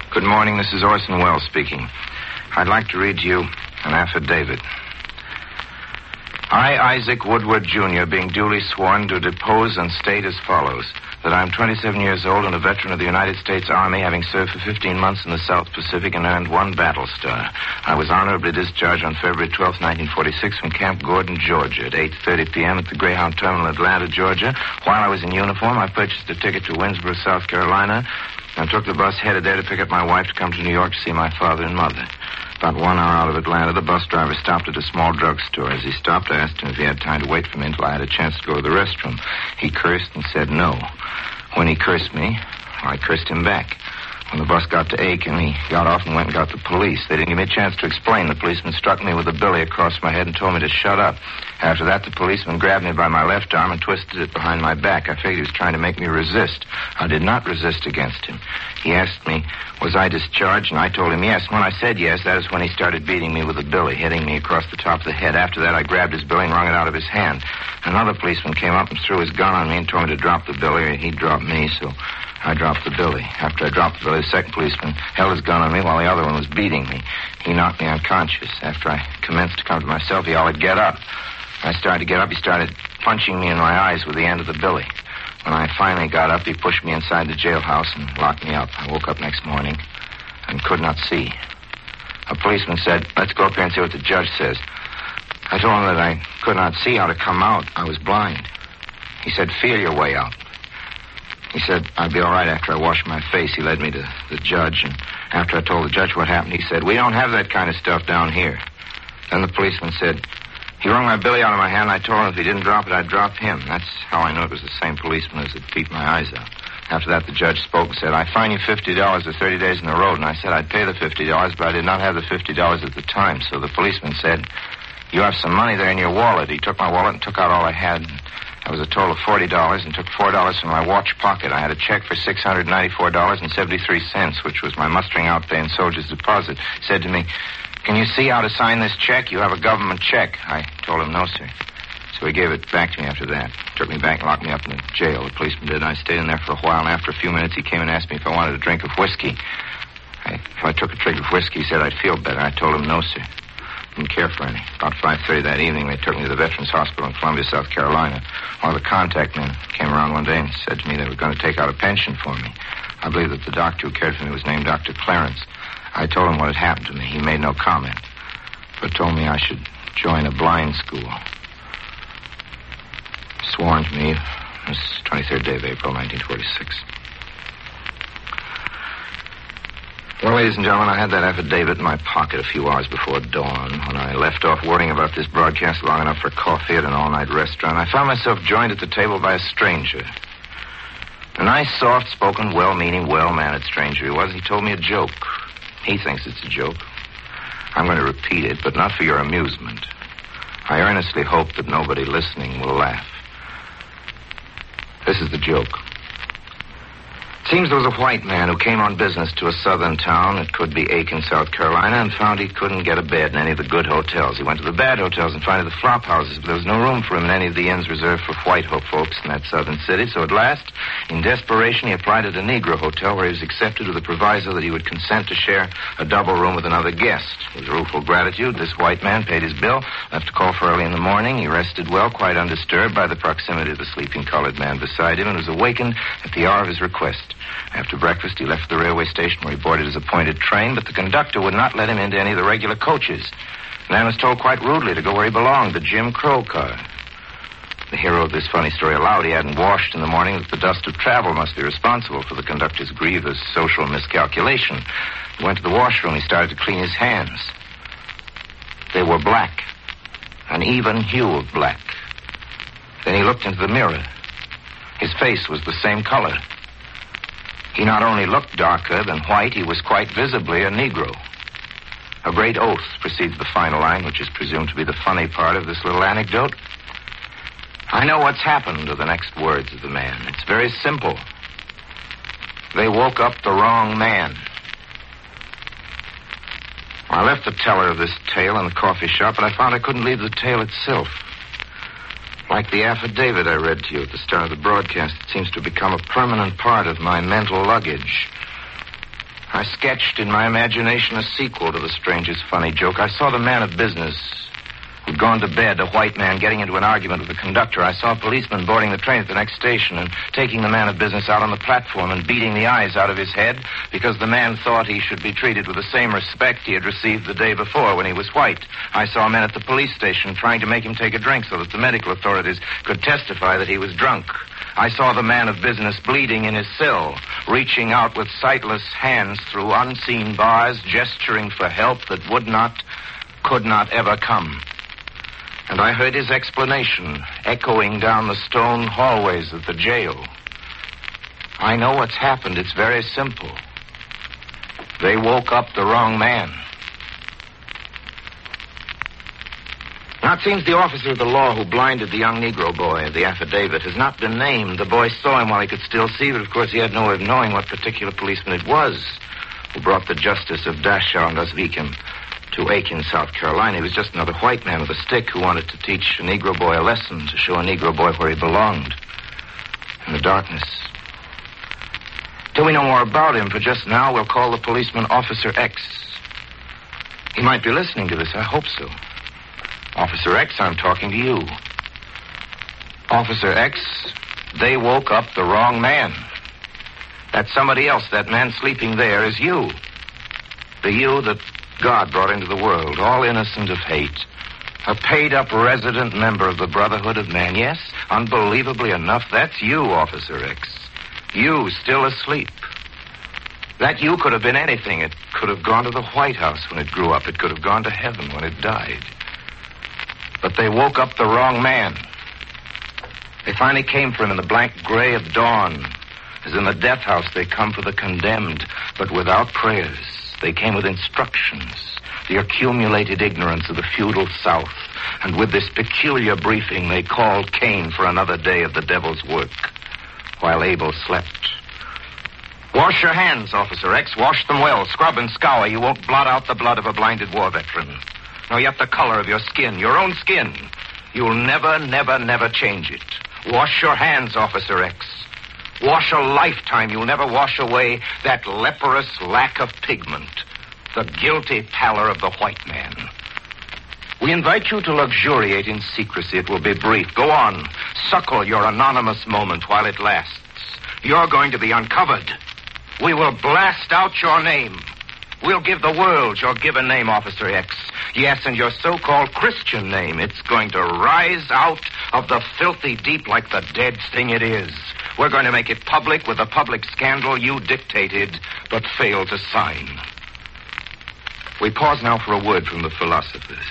Good morning, this is Orson Welles speaking. I'd like to read to you an affidavit. I, Isaac Woodward, Jr., being duly sworn, do depose and state as follows, that I am 27 years old and a veteran of the United States Army, having served for 15 months in the South Pacific and earned 1 battle star. I was honorably discharged on February 12, 1946, from Camp Gordon, Georgia, at 8:30 p.m. at the Greyhound Terminal, Atlanta, Georgia. While I was in uniform, I purchased a ticket to Winnsboro, South Carolina, and took the bus headed there to pick up my wife to come to New York to see my father and mother. About 1 hour out of Atlanta, the bus driver stopped at a small drugstore. As he stopped, I asked him if he had time to wait for me until I had a chance to go to the restroom. He cursed and said no. When he cursed me, I cursed him back. When the bus got to Aiken, he got off and went and got the police. They didn't give me a chance to explain. The policeman struck me with a billy across my head and told me to shut up. After that, the policeman grabbed me by my left arm and twisted it behind my back. I figured he was trying to make me resist. I did not resist against him. He asked me, was I discharged? And I told him yes. When I said yes, that is when he started beating me with a billy, hitting me across the top of the head. After that, I grabbed his billy and wrung it out of his hand. Another policeman came up and threw his gun on me and told me to drop the billy, or he'd drop me, so I dropped the billy. After I dropped the billy, the second policeman held his gun on me while the other one was beating me. He knocked me unconscious. After I commenced to come to myself, he hollered, "Get up." When I started to get up, he started punching me in my eyes with the end of the billy. When I finally got up, he pushed me inside the jailhouse and locked me up. I woke up next morning and could not see. A policeman said, "Let's go up here and see what the judge says." I told him that I could not see how to come out. I was blind. He said, "Feel your way out." He said I'd be all right after I washed my face. He led me to the judge, and after I told the judge what happened, he said, "We don't have that kind of stuff down here." Then the policeman said, he wrung my billy out of my hand. I told him if he didn't drop it, I'd drop him. That's how I knew it was the same policeman as had beat my eyes out. After that, the judge spoke and said, "I fine you $50 or 30 days in the road." And I said I'd pay the $50, but I did not have the $50 at the time. So the policeman said, "You have some money there in your wallet." He took my wallet and took out all I had. That was a total of $40, and took $4 from my watch pocket. I had a check for $694.73, which was my mustering out pay and soldier's deposit. He said to me, "Can you see how to sign this check? You have a government check." I told him no, sir. So he gave it back to me after that. Took me back and locked me up in the jail. The policeman did. I stayed in there for a while, and after a few minutes, he came and asked me if I wanted a drink of whiskey. If I took a drink of whiskey, he said I'd feel better. I told him no, sir. Didn't care for any. About 5:30 that evening, they took me to the Veterans Hospital in Columbia, South Carolina. One of the contact men came around one day and said to me they were going to take out a pension for me. I believe that the doctor who cared for me was named Dr. Clarence. I told him what had happened to me. He made no comment, but told me I should join a blind school. Sworn to me, this 23rd day of April, 1946. Well, ladies and gentlemen, I had that affidavit in my pocket a few hours before dawn. When I left off worrying about this broadcast long enough for coffee at an all-night restaurant, I found myself joined at the table by a stranger. A nice, soft-spoken, well-meaning, well-mannered stranger he was. He told me a joke. He thinks it's a joke. I'm going to repeat it, but not for your amusement. I earnestly hope that nobody listening will laugh. This is the joke. It seems there was a white man who came on business to a southern town, it could be Aiken, South Carolina, and found he couldn't get a bed in any of the good hotels. He went to the bad hotels and found the flop houses, but there was no room for him in any of the inns reserved for white folks in that southern city. So at last, in desperation, he applied at a Negro hotel where he was accepted with a proviso that he would consent to share a double room with another guest. With rueful gratitude, this white man paid his bill, left to call for early in the morning. He rested well, quite undisturbed by the proximity of the sleeping colored man beside him, and was awakened at the hour of his request. After breakfast, he left the railway station where he boarded his appointed train, but the conductor would not let him into any of the regular coaches. The man was told quite rudely to go where he belonged, the Jim Crow car. The hero of this funny story allowed he hadn't washed in the morning, that the dust of travel must be responsible for the conductor's grievous social miscalculation. He went to the washroom. He started to clean his hands. They were black, an even hue of black. Then he looked into the mirror. His face was the same color. He not only looked darker than white, he was quite visibly a Negro. A great oath precedes the final line, which is presumed to be the funny part of this little anecdote. I know what's happened to the next words of the man. It's very simple. They woke up the wrong man. I left the teller of this tale in the coffee shop, but I found I couldn't leave the tale itself. Like the affidavit I read to you at the start of the broadcast, it seems to have become a permanent part of my mental luggage. I sketched in my imagination a sequel to the stranger's funny joke. I saw the man of business who'd gone to bed, a white man, getting into an argument with the conductor. I saw a policeman boarding the train at the next station and taking the man of business out on the platform and beating the eyes out of his head because the man thought he should be treated with the same respect he had received the day before when he was white. I saw men at the police station trying to make him take a drink so that the medical authorities could testify that he was drunk. I saw the man of business bleeding in his cell, reaching out with sightless hands through unseen bars, gesturing for help that could not ever come. And I heard his explanation echoing down the stone hallways of the jail. I know what's happened. It's very simple. They woke up the wrong man. Now, it seems the officer of the law who blinded the young Negro boy, the affidavit, has not been named. The boy saw him while he could still see, but of course he had no way of knowing what particular policeman it was who brought the justice of Dachau and Oswiecim to Aiken, South Carolina. He was just another white man with a stick who wanted to teach a Negro boy a lesson, to show a Negro boy where he belonged, in the darkness. Till we know more about him, for just now we'll call the policeman Officer X. He might be listening to this. I hope so. Officer X, I'm talking to you. Officer X, they woke up the wrong man. That somebody else, that man sleeping there, is you. The you that God brought into the world, all innocent of hate. A paid-up resident member of the Brotherhood of Man. Yes, unbelievably enough, that's you, Officer X. You, still asleep. That you could have been anything. It could have gone to the White House when it grew up. It could have gone to heaven when it died. But they woke up the wrong man. They finally came for him in the blank gray of dawn. As in the death house, they come for the condemned, but without prayers. They came with instructions, the accumulated ignorance of the feudal South. And with this peculiar briefing, they called Cain for another day of the devil's work, while Abel slept. Wash your hands, Officer X. Wash them well. Scrub and scour. You won't blot out the blood of a blinded war veteran. Nor yet the color of your skin, your own skin. You'll never, never, never change it. Wash your hands, Officer X. Wash a lifetime. You'll never wash away that leprous lack of pigment, the guilty pallor of the white man. We invite you to luxuriate in secrecy. It will be brief. Go on. Suckle your anonymous moment while it lasts. You're going to be uncovered. We will blast out your name. We'll give the world your given name, Officer X. Yes, and your so-called Christian name. It's going to rise out of the filthy deep like the dead thing it is. We're going to make it public with the public scandal you dictated but failed to sign. We pause now for a word from the philosophers.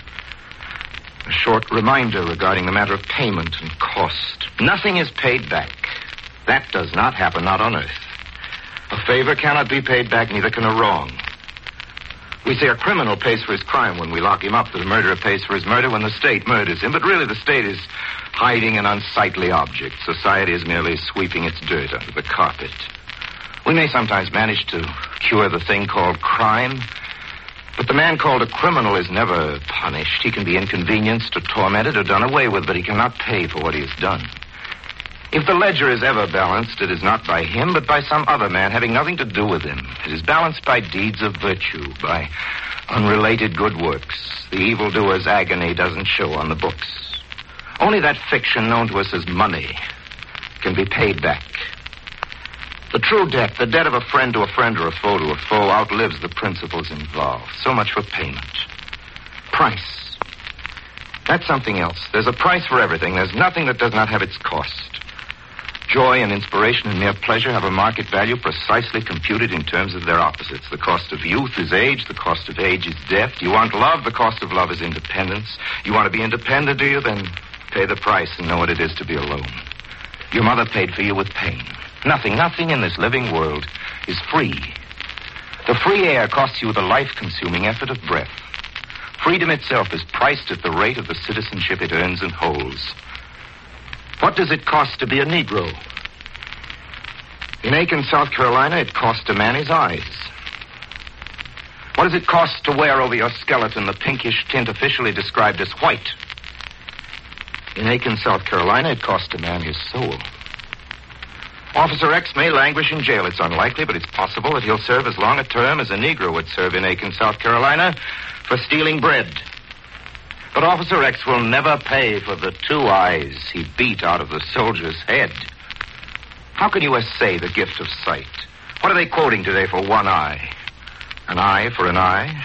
A short reminder regarding the matter of payment and cost. Nothing is paid back. That does not happen, not on earth. A favor cannot be paid back, neither can a wrong. We say a criminal pays for his crime when we lock him up, that a murderer pays for his murder when the state murders him. But really the state is hiding an unsightly object. Society is merely sweeping its dirt under the carpet. We may sometimes manage to cure the thing called crime, but the man called a criminal is never punished. He can be inconvenienced or tormented or done away with, but he cannot pay for what he has done. If the ledger is ever balanced, it is not by him, but by some other man having nothing to do with him. It is balanced by deeds of virtue, by unrelated good works. The evildoer's agony doesn't show on the books. Only that fiction known to us as money can be paid back. The true debt, the debt of a friend to a friend or a foe to a foe, outlives the principles involved. So much for payment. Price. That's something else. There's a price for everything. There's nothing that does not have its cost. Joy and inspiration and mere pleasure have a market value precisely computed in terms of their opposites. The cost of youth is age. The cost of age is death. You want love. The cost of love is independence. You want to be independent, do you? Then pay the price and know what it is to be alone. Your mother paid for you with pain. Nothing in this living world is free. The free air costs you the life-consuming effort of breath. Freedom itself is priced at the rate of the citizenship it earns and holds. What does it cost to be a Negro? In Aiken, South Carolina, it cost a man his eyes. What does it cost to wear over your skeleton the pinkish tint officially described as white? In Aiken, South Carolina, it cost a man his soul. Officer X may languish in jail. It's unlikely, but it's possible that he'll serve as long a term as a Negro would serve in Aiken, South Carolina, for stealing bread. But Officer X will never pay for the 2 eyes he beat out of the soldier's head. How can you essay the gift of sight? What are they quoting today for 1 eye? An eye for an eye?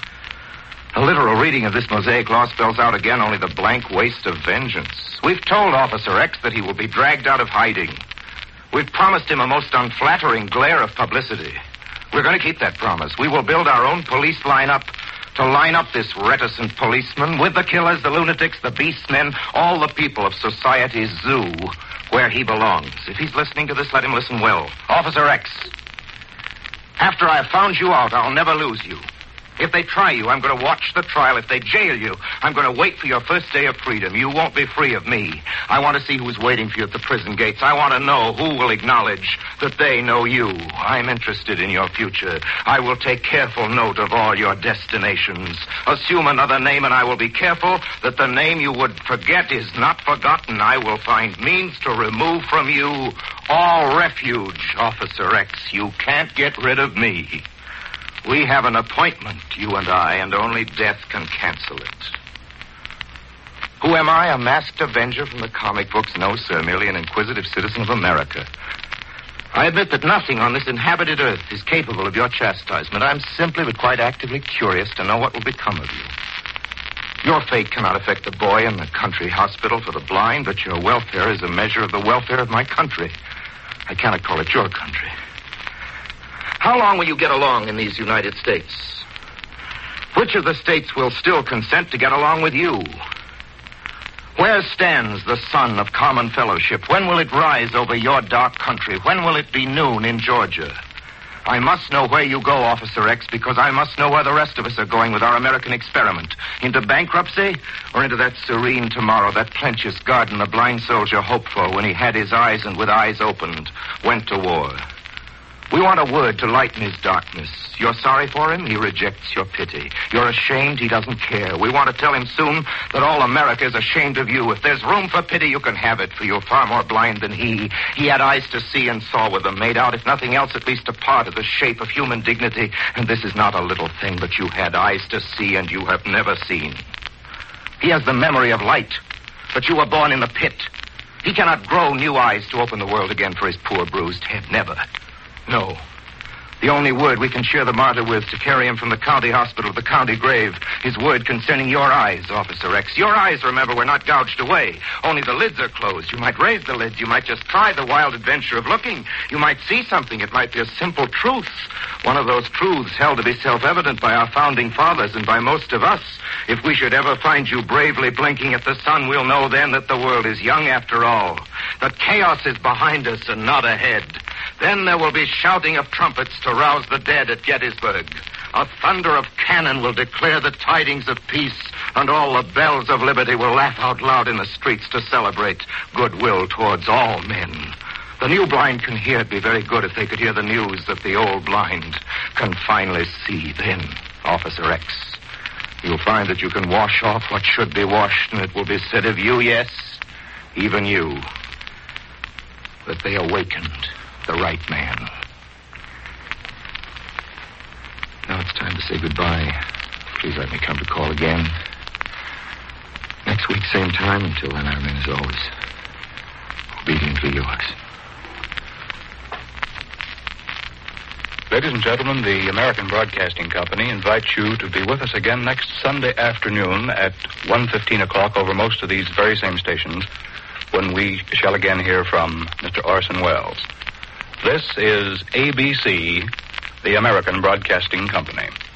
A literal reading of this Mosaic law spells out again only the blank waste of vengeance. We've told Officer X that he will be dragged out of hiding. We've promised him a most unflattering glare of publicity. We're going to keep that promise. We will build our own police lineup to line up this reticent policeman with the killers, the lunatics, the beastmen, all the people of society's zoo where he belongs. If he's listening to this, let him listen well. Officer X, after I have found you out, I'll never lose you. If they try you, I'm going to watch the trial. If they jail you, I'm going to wait for your first day of freedom. You won't be free of me. I want to see who's waiting for you at the prison gates. I want to know who will acknowledge that they know you. I'm interested in your future. I will take careful note of all your destinations. Assume another name, and I will be careful that the name you would forget is not forgotten. I will find means to remove from you all refuge, Officer X. You can't get rid of me. We have an appointment, you and I, and only death can cancel it. Who am I? A masked avenger from the comic books? No, sir, merely an inquisitive citizen of America. I admit that nothing on this inhabited earth is capable of your chastisement. I'm simply but quite actively curious to know what will become of you. Your fate cannot affect the boy in the country hospital for the blind, but your welfare is a measure of the welfare of my country. I cannot call it your country. How long will you get along in these United States? Which of the states will still consent to get along with you? Where stands the sun of common fellowship? When will it rise over your dark country? When will it be noon in Georgia? I must know where you go, Officer X, because I must know where the rest of us are going with our American experiment. Into bankruptcy or into that serene tomorrow, that plenteous garden the blind soldier hoped for when he had his eyes and with eyes opened went to war. We want a word to lighten his darkness. You're sorry for him? He rejects your pity. You're ashamed? He doesn't care. We want to tell him soon that all America is ashamed of you. If there's room for pity, you can have it, for you're far more blind than he. He had eyes to see and saw with them, made out, if nothing else, at least a part of the shape of human dignity. And this is not a little thing, but you had eyes to see and you have never seen. He has the memory of light, but you were born in the pit. He cannot grow new eyes to open the world again for his poor bruised head. Never. No. The only word we can cheer the martyr with to carry him from the county hospital to the county grave is word concerning your eyes, Officer X. Your eyes, remember, were not gouged away. Only the lids are closed. You might raise the lids. You might just try the wild adventure of looking. You might see something. It might be a simple truth. One of those truths held to be self-evident by our founding fathers and by most of us. If we should ever find you bravely blinking at the sun, we'll know then that the world is young after all. That chaos is behind us and not ahead. Then there will be shouting of trumpets to rouse the dead at Gettysburg. A thunder of cannon will declare the tidings of peace, and all the bells of liberty will laugh out loud in the streets to celebrate goodwill towards all men. The new blind can hear. It'd be very good if they could hear the news that the old blind can finally see. Then, Officer X, you'll find that you can wash off what should be washed, and it will be said of you, yes, even you, that they awakened the right man. Now it's time to say goodbye. Please let me come to call again. Next week, same time. Until then, I remain as always obediently yours. Ladies and gentlemen, the American Broadcasting Company invites you to be with us again next Sunday afternoon at 1:15 o'clock over most of these very same stations when we shall again hear from Mr. Orson Welles. This is ABC, the American Broadcasting Company.